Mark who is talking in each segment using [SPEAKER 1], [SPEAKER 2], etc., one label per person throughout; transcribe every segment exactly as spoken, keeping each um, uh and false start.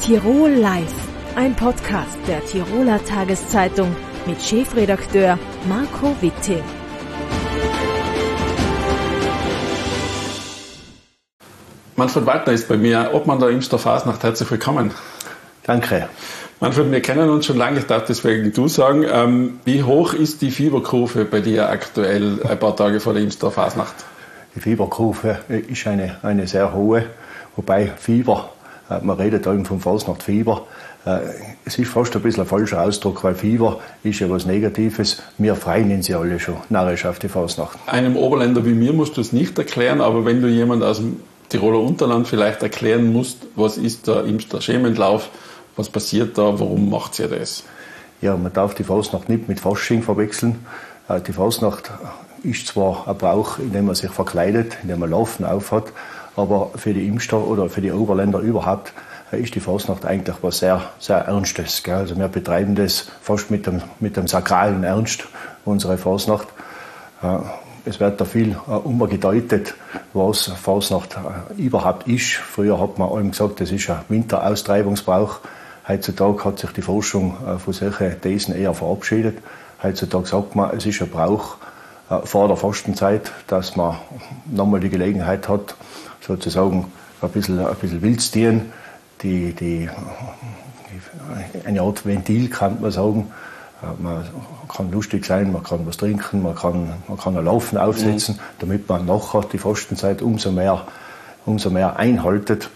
[SPEAKER 1] Tirol Live, ein Podcast der Tiroler Tageszeitung mit Chefredakteur Marco Witting.
[SPEAKER 2] Manfred Waldner ist bei mir, Obmann der Imster Fasnacht. Herzlich willkommen.
[SPEAKER 3] Danke.
[SPEAKER 2] Manfred, wir kennen uns schon lange, ich darf deswegen du sagen. Ähm, wie hoch ist die Fieberkurve bei dir aktuell, ein paar Tage vor der Imster Fasnacht?
[SPEAKER 3] Die Fieberkurve ist eine, eine sehr hohe, wobei Fieber, man redet eben vom Fasnachtfieber, es ist fast ein bisschen ein falscher Ausdruck, weil Fieber ist ja was Negatives. Wir freuen sie alle schon narrisch auf die Fasnacht.
[SPEAKER 2] Einem Oberländer wie mir musst du es nicht erklären, aber wenn du jemand aus dem Tiroler Unterland vielleicht erklären musst, was ist der Imster Schementlauf, was passiert da, warum macht ihr das?
[SPEAKER 3] Ja, man darf die Fasnacht nicht mit Fasching verwechseln. Die Fasnacht ist zwar ein Brauch, in dem man sich verkleidet, in dem man Laufen aufhat, aber für die Imster oder für die Oberländer überhaupt ist die Fasnacht eigentlich was sehr, sehr Ernstes. Gell? Also wir betreiben das fast mit dem, mit dem sakralen Ernst, unsere Fasnacht. Es wird da viel umgedeutet, was Fasnacht überhaupt ist. Früher hat man allem gesagt, das ist ein Winteraustreibungsbrauch. Heutzutage hat sich die Forschung von solchen Thesen eher verabschiedet. Heutzutage sagt man, es ist ein Brauch vor der Fastenzeit, dass man nochmal die Gelegenheit hat, sozusagen ein bisschen, ein bisschen wild zu dienen. Die, die, die, eine Art Ventil, kann man sagen. Man kann lustig sein, man kann was trinken, man kann, man kann ein Laufen aufsetzen, mhm. damit man nachher die Fastenzeit umso mehr, umso mehr einhaltet.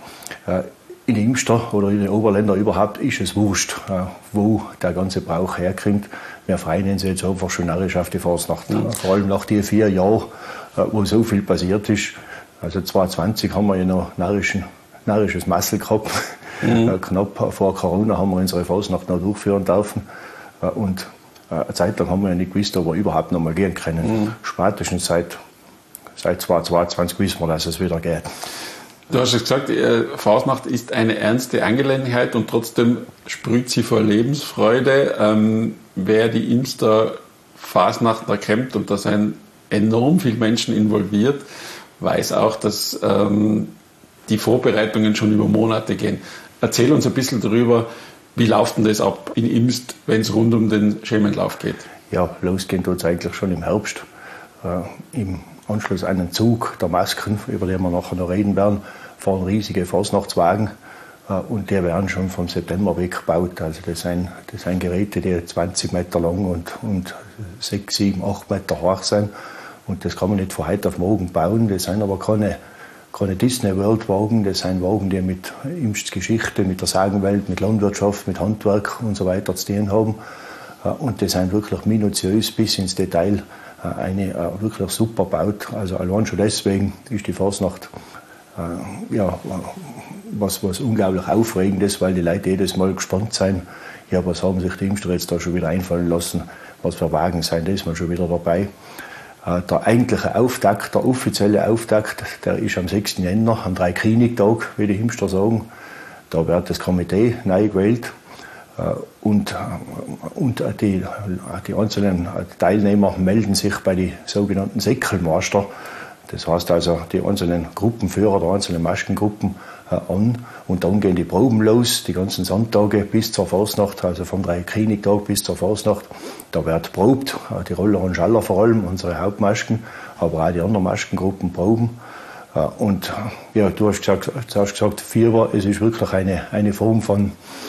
[SPEAKER 3] In den Imster oder in den Oberländern überhaupt ist es wurscht, wo der ganze Brauch herkommt. Wir freuen uns jetzt einfach schon narrisch auf die Fasnacht. Mhm. Vor allem nach den vier Jahren, wo so viel passiert ist. Also zwanzig zwanzig haben wir ja noch narrischen, narrisches Massel gehabt. Mhm. Knapp vor Corona haben wir unsere Fasnacht noch durchführen dürfen. Und eine Zeit lang haben wir ja nicht gewusst, ob wir überhaupt noch mal gehen können. Mhm. Spätestens seit, seit zwanzig zweiundzwanzig wissen wir, dass es wieder geht.
[SPEAKER 2] Du hast es gesagt, Fasnacht ist eine ernste Angelegenheit und trotzdem sprüht sie vor Lebensfreude. Ähm, wer die Imster Fasnacht erkennt, und da sind enorm viele Menschen involviert, weiß auch, dass ähm, die Vorbereitungen schon über Monate gehen. Erzähl uns ein bisschen darüber, wie läuft denn das ab in Imst, wenn es rund um den Schementlauf geht?
[SPEAKER 3] Ja, losgehen tut es eigentlich schon im Herbst. Äh, Im Anschluss an den Zug der Masken, über den wir nachher noch reden werden, fahren riesige Fasnachtswagen. Äh, und die werden schon vom September weg gebaut. Also das sind, das sind Geräte, die zwanzig Meter lang und, und sechs, sieben, acht Meter hoch sind. Und das kann man nicht von heute auf morgen bauen. Das sind aber keine keine Disney-World-Wagen, das sind Wagen, die mit Imsts Geschichte, mit der Sagenwelt, mit Landwirtschaft, mit Handwerk und so weiter zu tun haben. Und die sind wirklich minutiös bis ins Detail eine wirklich super baut. Also allein schon deswegen ist die Fasnacht ja, was, was unglaublich Aufregendes, weil die Leute jedes Mal gespannt sind, ja, was haben sich die Imster jetzt da schon wieder einfallen lassen, was für Wagen sind das mal schon wieder dabei. Der eigentliche Auftakt, der offizielle Auftakt, der ist am sechsten Jänner, am Dreikönigtag, wie die Imster sagen. Da wird das Komitee neu gewählt und, und die, die einzelnen Teilnehmer melden sich bei den sogenannten Säckelmeister. Das heißt also die einzelnen Gruppenführer der einzelnen Maskengruppen an und dann gehen die Proben los, die ganzen Sonntage bis zur Fasnacht, also vom Dreikönigtag bis zur Fasnacht. Da wird probt, die Roller und Schaller vor allem, unsere Hauptmasken, aber auch die anderen Maskengruppen proben. Und ja, du hast gesagt, du hast gesagt Fieber, es ist wirklich eine, eine Form von,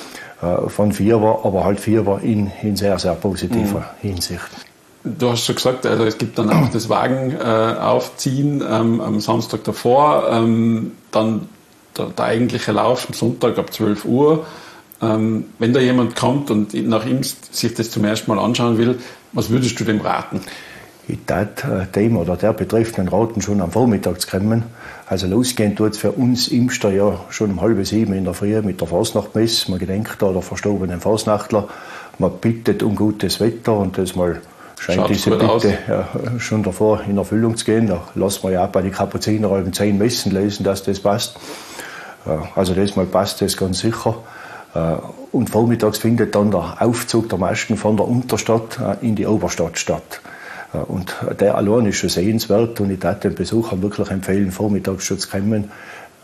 [SPEAKER 3] von Fieber, aber halt Fieber in, in sehr, sehr positiver mhm. Hinsicht.
[SPEAKER 2] Du hast schon gesagt, also es gibt dann auch das Wagenaufziehen äh, ähm, am Samstag davor, ähm, dann der, der eigentliche Lauf am Sonntag ab zwölf Uhr. Ähm, wenn da jemand kommt und nach Imst sich das zum ersten Mal anschauen will, was würdest du dem raten?
[SPEAKER 3] Ich würde dem oder der Betreffenden raten, schon am Vormittag zu kommen. Also losgehen tut für uns Imster ja schon um halb sieben in der Früh mit der Fasnachtmesse. Man gedenkt da der verstorbenen Fasnachtler. Man bittet um gutes Wetter und das mal scheint Schaut diese Bitte ja, schon davor in Erfüllung zu gehen. Da lassen wir ja auch bei den Kapuziner halb zehn Messen lesen, dass das passt. Also das mal passt das ganz sicher. Und vormittags findet dann der Aufzug der Masken von der Unterstadt in die Oberstadt statt. Und der allein ist schon sehenswert und ich würde den Besuchern wirklich empfehlen, vormittags schon zu kommen.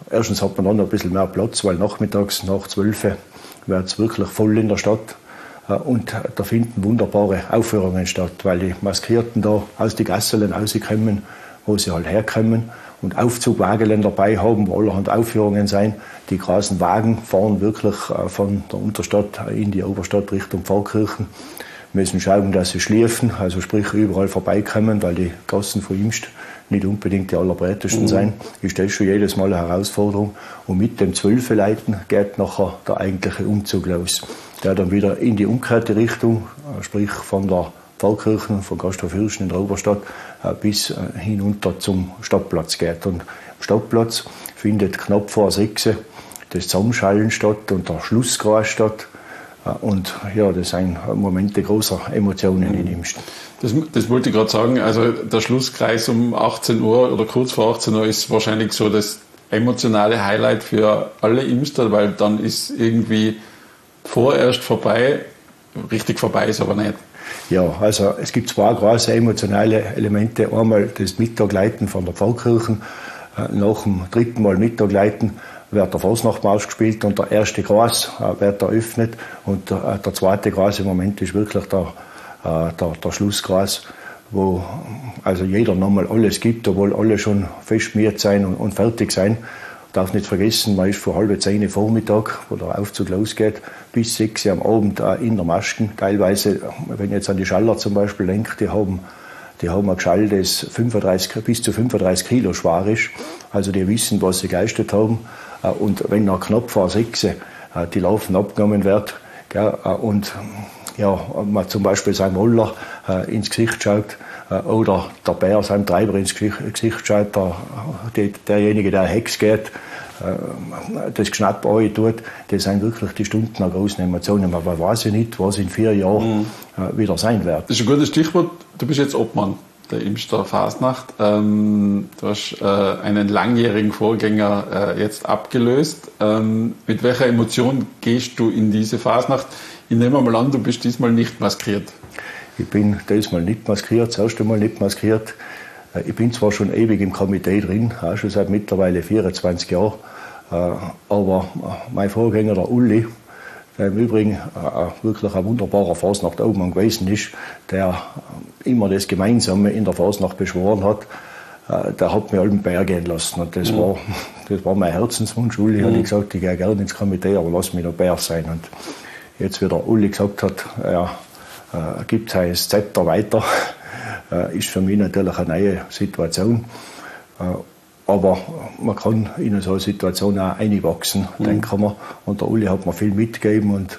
[SPEAKER 3] Erstens hat man dann noch ein bisschen mehr Platz, weil nachmittags nach zwölf wird es wirklich voll in der Stadt. Und da finden wunderbare Aufführungen statt, weil die Maskierten da aus den Gassen rauskommen, wo sie halt herkommen und Aufzugwagen dabei haben, wo allerhand Aufführungen sein. Die großen Wagen fahren wirklich von der Unterstadt in die Oberstadt Richtung Pfarrkirchen. Wir müssen schauen, dass sie schliefen, also sprich überall vorbeikommen, weil die Gassen von Imst nicht unbedingt die allerbreitesten mhm. sein. Ist das schon jedes Mal eine Herausforderung. Und mit dem Zwölfe-Leiten geht nachher der eigentliche Umzug los, der dann wieder in die umgekehrte Richtung, sprich von der Pfarrkirchen, von Gasthof Hirschen in der Oberstadt, bis hinunter zum Stadtplatz geht. Und am Stadtplatz findet knapp vor sechs das Zusammenschallen statt und der Schlusskreis statt. Und ja, das sind Momente großer Emotionen in Imst.
[SPEAKER 2] Das, das wollte ich gerade sagen. Also der Schlusskreis um achtzehn Uhr oder kurz vor achtzehn Uhr ist wahrscheinlich so das emotionale Highlight für alle Imster, weil dann ist irgendwie vorerst vorbei. Richtig vorbei ist aber nicht.
[SPEAKER 3] Ja, also es gibt zwei große emotionale Elemente. Einmal das Mittagleiten von der Pfarrkirchen. Nach dem dritten Mal Mittagleiten wird der Fasnachtmarsch gespielt und der erste Kreis wird eröffnet. Und der, der zweite große Moment ist wirklich der, der, der Schlusskreis, wo also jeder nochmal alles gibt, obwohl alle schon festschmiert sein und, und fertig sein. Ich darf nicht vergessen, man ist von halb zehn Vormittag, wo der Aufzug losgeht, bis sechs am Abend in der Masken. Teilweise, wenn ich jetzt an die Schaller zum Beispiel denke, die haben, die haben ein Geschall, das fünfunddreißig, bis zu fünfunddreißig Kilo schwer ist. Also die wissen, was sie geleistet haben. Und wenn nach knapp vor sechs die Laufen abgenommen wird, und ja, man zum Beispiel seinem Moller ins Gesicht schaut, oder der Bär seinem Treiber ins Gesicht schaut, der, derjenige, der Hex geht, das Geschnapp tut, das sind wirklich die Stunden an großen Emotionen. Aber man weiß ja nicht, was in vier Jahren mhm. wieder sein wird.
[SPEAKER 2] Das ist ein gutes Stichwort. Du bist jetzt Obmann der Imster Fasnacht. Ähm, du hast äh, einen langjährigen Vorgänger äh, jetzt abgelöst. Ähm, mit welcher Emotion gehst du in diese Fasnacht? Ich nehme mal an, du bist diesmal nicht maskiert.
[SPEAKER 3] Ich bin diesmal nicht maskiert, das erste Mal nicht maskiert. Ich bin zwar schon ewig im Komitee drin, auch schon seit mittlerweile vierundzwanzig Jahren, aber mein Vorgänger, der Uli, der im Übrigen wirklich ein wunderbarer Fasnacht-Obmann gewesen ist, der immer das Gemeinsame in der Fasnacht beschworen hat, der hat mich allem Bär gehen lassen. Und das, mhm. war, das war mein Herzenswunsch. Uli mhm. hat gesagt, ich gehe gerne ins Komitee, aber lass mich noch Bär sein. Und jetzt, wie der Uli gesagt hat, er äh, gibt sein Zepter weiter, äh, ist für mich natürlich eine neue Situation. Äh, aber man kann in so eine Situation auch einwachsen, mhm. denken wir. Und der Uli hat mir viel mitgegeben und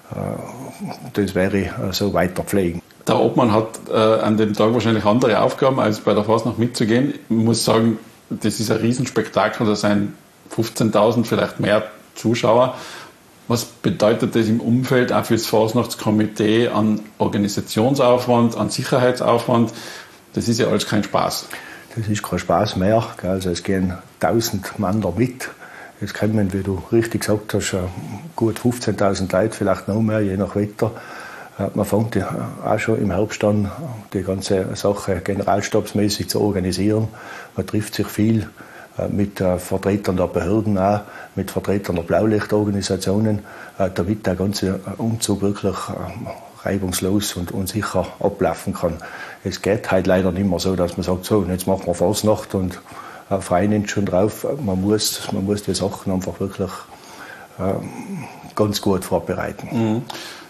[SPEAKER 3] äh, das werde ich äh, so weiter pflegen.
[SPEAKER 2] Der Obmann hat äh, an dem Tag wahrscheinlich andere Aufgaben, als bei der Fasnacht mitzugehen. Ich muss sagen, das ist ein Riesenspektakel, da sind fünfzehntausend, vielleicht mehr Zuschauer. Was bedeutet das im Umfeld auch für das Fasnachtskomitee an Organisationsaufwand, an Sicherheitsaufwand? Das ist ja alles kein Spaß.
[SPEAKER 3] Das ist kein Spaß mehr. Also es gehen tausend Mann da mit. Es kommen, wie du richtig gesagt hast, gut fünfzehntausend Leute, vielleicht noch mehr, je nach Wetter. Man fängt auch schon im Herbst an, die ganze Sache generalstabsmäßig zu organisieren. Man trifft sich viel mit Vertretern der Behörden, auch mit Vertretern der Blaulichtorganisationen, damit der ganze Umzug wirklich reibungslos und, und sicher ablaufen kann. Es geht halt leider nicht mehr so, dass man sagt, so, jetzt machen wir Fasnacht und äh, freuen uns schon drauf. Man muss, man muss die Sachen einfach wirklich äh, ganz gut vorbereiten.
[SPEAKER 2] Mhm.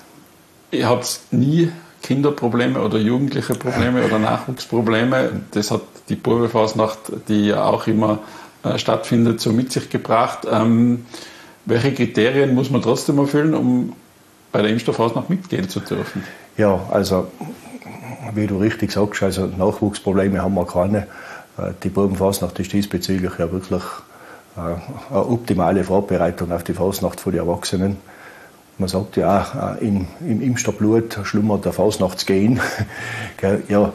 [SPEAKER 2] Ihr habt nie Kinderprobleme oder jugendliche Probleme oder Nachwuchsprobleme. Das hat die Burberfasnacht, die ja auch immer äh, stattfindet, so mit sich gebracht. Ähm, welche Kriterien muss man trotzdem erfüllen, um bei der Imster Fasnacht mitgehen zu dürfen?
[SPEAKER 3] Ja, also wie du richtig sagst, also Nachwuchsprobleme haben wir keine. Die Burgenfasnacht ist diesbezüglich ja wirklich eine optimale Vorbereitung auf die Fasnacht für die Erwachsenen. Man sagt ja auch, im, im Imsterblut schlummert der Fasnachtsgen. Ja,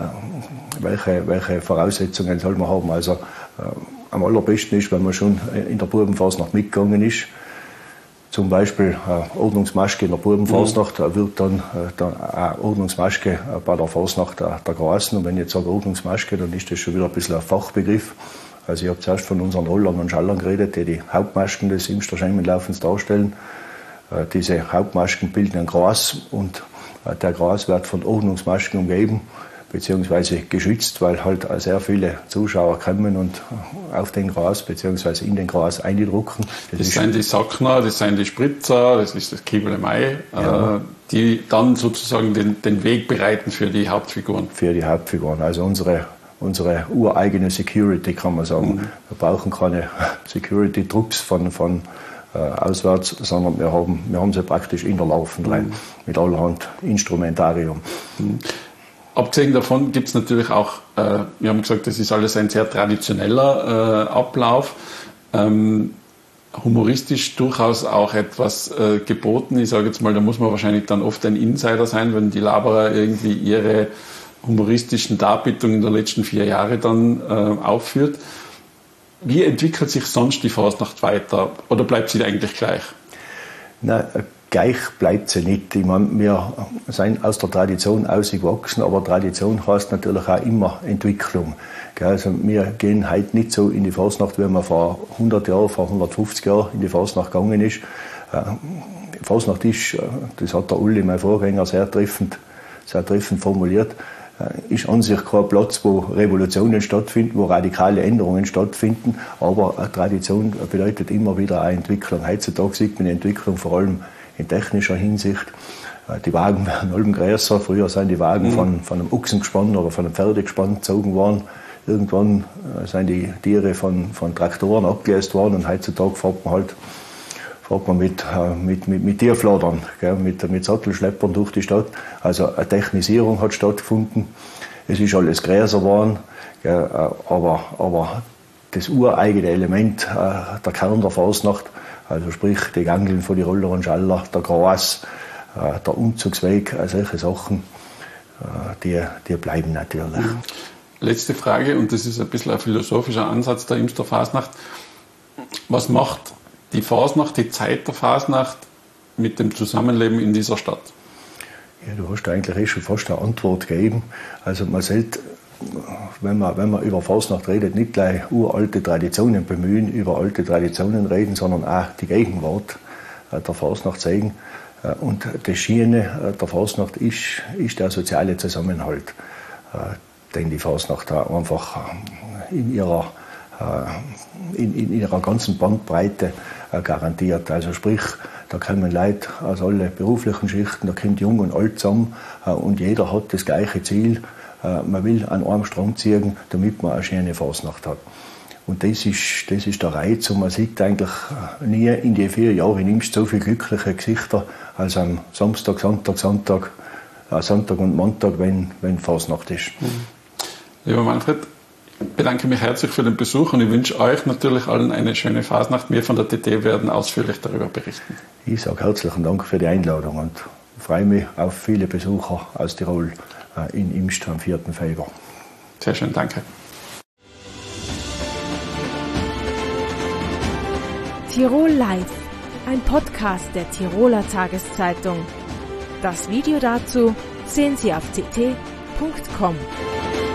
[SPEAKER 3] welche, welche Voraussetzungen soll man haben? Also am allerbesten ist, wenn man schon in der Burgenfasnacht mitgegangen ist. Zum Beispiel äh, Ordnungsmaske in der Burgenfasnacht mhm. wird dann, äh, dann eine Ordnungsmaske äh, bei der Fasnacht äh, der Grasen. Und wenn ich jetzt sage Ordnungsmaske, dann ist das schon wieder ein bisschen ein Fachbegriff. Also ich habe zuerst von unseren Rollern und Schallern geredet, die die Hauptmasken des Imster Schemenlaufens darstellen. Äh, diese Hauptmasken bilden ein Gras und äh, der Gras wird von Ordnungsmasken umgeben beziehungsweise geschützt, weil halt sehr viele Zuschauer kommen und auf den Gras beziehungsweise in den Gras eindrucken.
[SPEAKER 2] Das, das sind die Sackner, das sind die Spritzer, das ist das Kiebelemei,
[SPEAKER 3] ja.
[SPEAKER 2] äh, die dann sozusagen den, den Weg bereiten für die Hauptfiguren.
[SPEAKER 3] Für die Hauptfiguren, also unsere, unsere ureigene Security, kann man sagen. Mhm. Wir brauchen keine Security-Trupps von, von äh, auswärts, sondern wir haben, wir haben sie praktisch in der Laufen rein, mhm. mit allerhand Instrumentarium.
[SPEAKER 2] Mhm. Abgesehen davon gibt es natürlich auch, äh, wir haben gesagt, das ist alles ein sehr traditioneller äh, Ablauf, ähm, humoristisch durchaus auch etwas äh, geboten. Ich sage jetzt mal, da muss man wahrscheinlich dann oft ein Insider sein, wenn die Laberer irgendwie ihre humoristischen Darbietungen der letzten vier Jahre dann äh, aufführt. Wie entwickelt sich sonst die Fasnacht weiter oder bleibt sie eigentlich gleich?
[SPEAKER 3] Nein, gleich bleibt sie nicht. Ich meine, wir sind aus der Tradition ausgewachsen, aber Tradition heißt natürlich auch immer Entwicklung. Also wir gehen heute nicht so in die Fasnacht, wie man vor hundert Jahren, vor hundertfünfzig Jahren in die Fasnacht gegangen ist. Die Fasnacht ist, das hat der Uli, mein Vorgänger, sehr treffend, sehr treffend formuliert, ist an sich kein Platz, wo Revolutionen stattfinden, wo radikale Änderungen stattfinden, aber eine Tradition bedeutet immer wieder eine Entwicklung. Heutzutage sieht man die Entwicklung vor allem in technischer Hinsicht. Die Wagen werden allem größer. Früher sind die Wagen mhm. von, von einem Ochsengespann oder von einem Pferdegespann gezogen worden. Irgendwann sind die Tiere von, von Traktoren abgelöst worden und heutzutage fährt man halt fährt man mit, mit, mit, mit Tierfladern, gell, mit, mit Sattelschleppern durch die Stadt. Also eine Technisierung hat stattgefunden. Es ist alles größer geworden, gell, aber, aber das ureigene Element, der Kern der Fasnacht, also sprich die Gangeln von die Roller und Schaller, der Gras, der Umzugsweg, solche Sachen, die, die bleiben natürlich.
[SPEAKER 2] Letzte Frage, und das ist ein bisschen ein philosophischer Ansatz der Imster Fasnacht. Was macht die Fasnacht, die Zeit der Fasnacht mit dem Zusammenleben in dieser Stadt?
[SPEAKER 3] Ja, du hast eigentlich eh schon fast eine Antwort gegeben. Also man sollte, wenn man, wenn man über Fasnacht redet, nicht gleich uralte Traditionen bemühen, über alte Traditionen reden, sondern auch die Gegenwart der Fasnacht zeigen. Und das Schiene der Fasnacht ist, ist der soziale Zusammenhalt, den die Fasnacht da einfach in ihrer, in, in ihrer ganzen Bandbreite garantiert. Also sprich, da kommen Leute aus allen beruflichen Schichten, da kommt Jung und Alt zusammen und jeder hat das gleiche Ziel. Man will an einem Strang ziehen, damit man eine schöne Fasnacht hat. Und das ist, das ist der Reiz. Und man sieht eigentlich nie in die vier Jahre in Imst so viele glückliche Gesichter als am Samstag, Sonntag, Sonntag, äh, Sonntag und Montag, wenn, wenn Fasnacht ist.
[SPEAKER 2] Mhm. Lieber Manfred, ich bedanke mich herzlich für den Besuch und ich wünsche euch natürlich allen eine schöne Fasnacht. Wir von der T T werden ausführlich darüber berichten.
[SPEAKER 3] Ich sage herzlichen Dank für die Einladung und freue mich auf viele Besucher aus Tirol äh, in Imst am vierten Februar.
[SPEAKER 2] Sehr schön, danke.
[SPEAKER 1] Tirol Live, ein Podcast der Tiroler Tageszeitung. Das Video dazu sehen Sie auf t t punkt com.